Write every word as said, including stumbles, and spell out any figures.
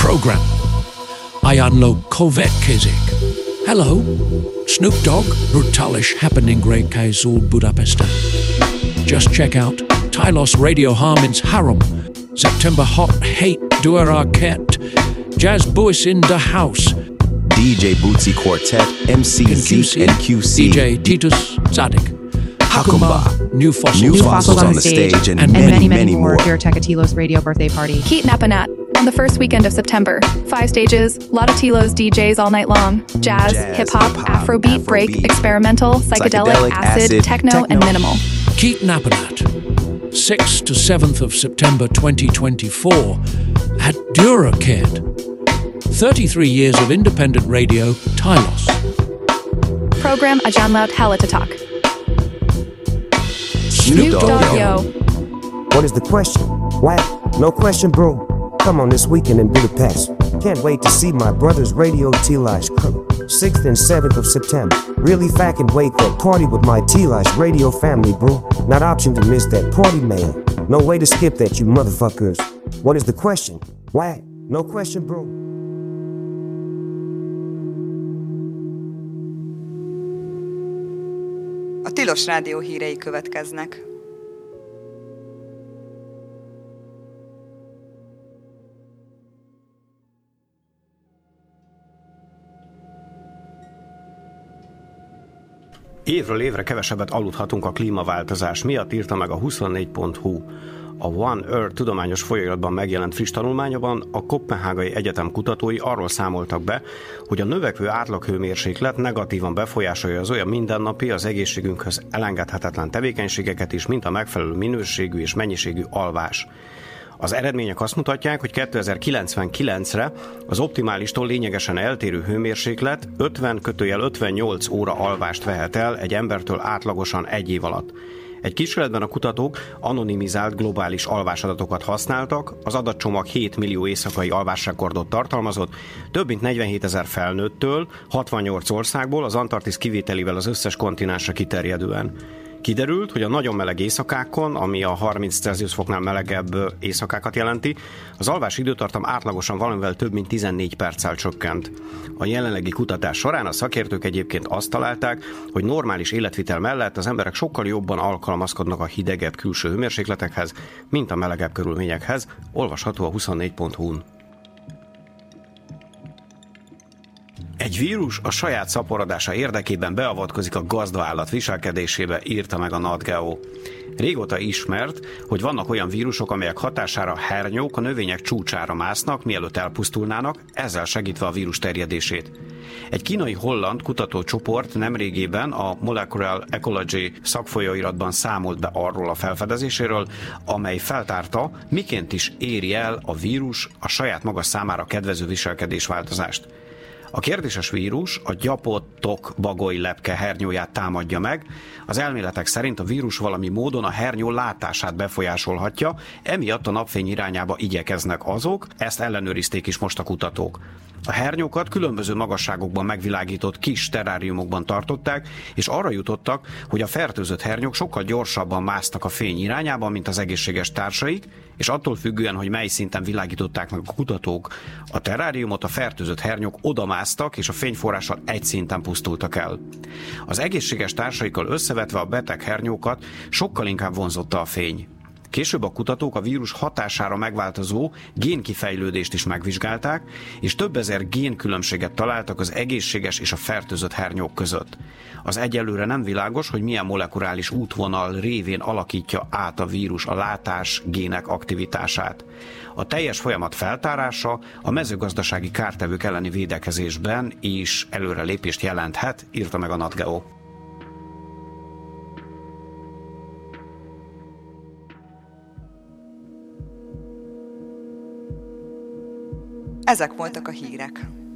program. Ayanlo Következik. Hello, Snoop Dogg, brutális happening great Kaisul Budapestan. Just check out Tylos Radio Harmins Harum, September Hot Hate Duer Arquette, Jazz Boys in the House, D J Bootsy Quartet, M C Z and Q C, D J Titus Zadig, Hakumba, New Fossils, New Fossils on the stage, and, and many, many, many, many more more. here at Tekatilos Radio Birthday Party. Keat Napanat on the first weekend of September. Five stages, lot of Tilos D Js all night long. Jazz, Jazz, hip-hop, hip-hop, Afrobeat, Afrobeat, break, experimental, psychedelic, psychedelic, acid, acid, techno, techno. and minimal. Keat Napanat, sixth to seventh of September twenty twenty-four at Duraked. thirty-three years of independent radio, Tylos. Program Ajanlaut Halatatak. Snoop Dogg, Yo. What is the question? Why? No question, bro. Come on this weekend in Budapest. Can't wait to see my brother's Radio T-Lish crew. sixth and seventh of September. Really fucking wait that party with my T-Lish radio family, bro. Not option to miss that party, man. No way to skip that, you motherfuckers. What is the question? Why? No question, bro. A Tilos Rádió hírei következnek. Évről évre kevesebbet aludhatunk a klímaváltozás miatt, írta meg a huszonnégy pont hu. A One Earth tudományos folyóiratban megjelent friss tanulmányban a Koppenhágai Egyetem kutatói arról számoltak be, hogy a növekvő átlaghőmérséklet negatívan befolyásolja az olyan mindennapi, az egészségünkhöz elengedhetetlen tevékenységeket is, mint a megfelelő minőségű és mennyiségű alvás. Az eredmények azt mutatják, hogy kétezer-kilencvenkilencre az optimálistól lényegesen eltérő hőmérséklet ötven ötvennyolc óra alvást vehet el egy embertől átlagosan egy év alatt. Egy kísérletben a kutatók anonimizált globális alvásadatokat használtak, az adatcsomag hét millió éjszakai alvásrekordot tartalmazott, több mint negyvenhétezer felnőttől, hatvannyolc országból, az Antarktisz kivételével az összes kontinensre kiterjedően. Kiderült, hogy a nagyon meleg éjszakákon, ami a harminc Celsius foknál melegebb éjszakákat jelenti, az alvás időtartam átlagosan valamivel több mint tizennégy perccel csökkent. A jelenlegi kutatás során a szakértők egyébként azt találták, hogy normális életvitel mellett az emberek sokkal jobban alkalmazkodnak a hidegebb külső hőmérsékletekhez, mint a melegebb körülményekhez, olvasható a huszonnégy pont hu-n. Egy vírus a saját szaporodása érdekében beavatkozik a gazdaállat viselkedésébe, írta meg a NatGeo. Régóta ismert, hogy vannak olyan vírusok, amelyek hatására hernyók a növények csúcsára másznak, mielőtt elpusztulnának, ezzel segítve a vírus terjedését. Egy kínai-holland kutatócsoport nemrégében a Molecular Ecology szakfolyóiratban számolt be arról a felfedezéséről, amely feltárta, miként is éri el a vírus a saját maga számára kedvező viselkedésváltozást. A kérdéses vírus a gyapottok bagoly lepke hernyóját támadja meg. Az elméletek szerint a vírus valami módon a hernyó látását befolyásolhatja, emiatt a napfény irányába igyekeznek azok, ezt ellenőrizték is most a kutatók. A hernyókat különböző magasságokban megvilágított kis terráriumokban tartották, és arra jutottak, hogy a fertőzött hernyók sokkal gyorsabban másztak a fény irányába, mint az egészséges társaik, és attól függően, hogy mely szinten világították meg a kutatók a terráriumot, a fertőzött hernyók odamásztak, és a fényforrással egy szinten pusztultak el. Az egészséges társaikkal összevetve a beteg hernyókat sokkal inkább vonzotta a fény. Később a kutatók a vírus hatására megváltozó génkifejlődést is megvizsgálták, és több ezer génkülönbséget találtak az egészséges és a fertőzött hernyók között. Az egyelőre nem világos, hogy milyen molekuláris útvonal révén alakítja át a vírus a látás gének aktivitását. A teljes folyamat feltárása a mezőgazdasági kártevők elleni védekezésben is előrelépést jelenthet, írta meg a NatGeo. Ezek voltak a hírek.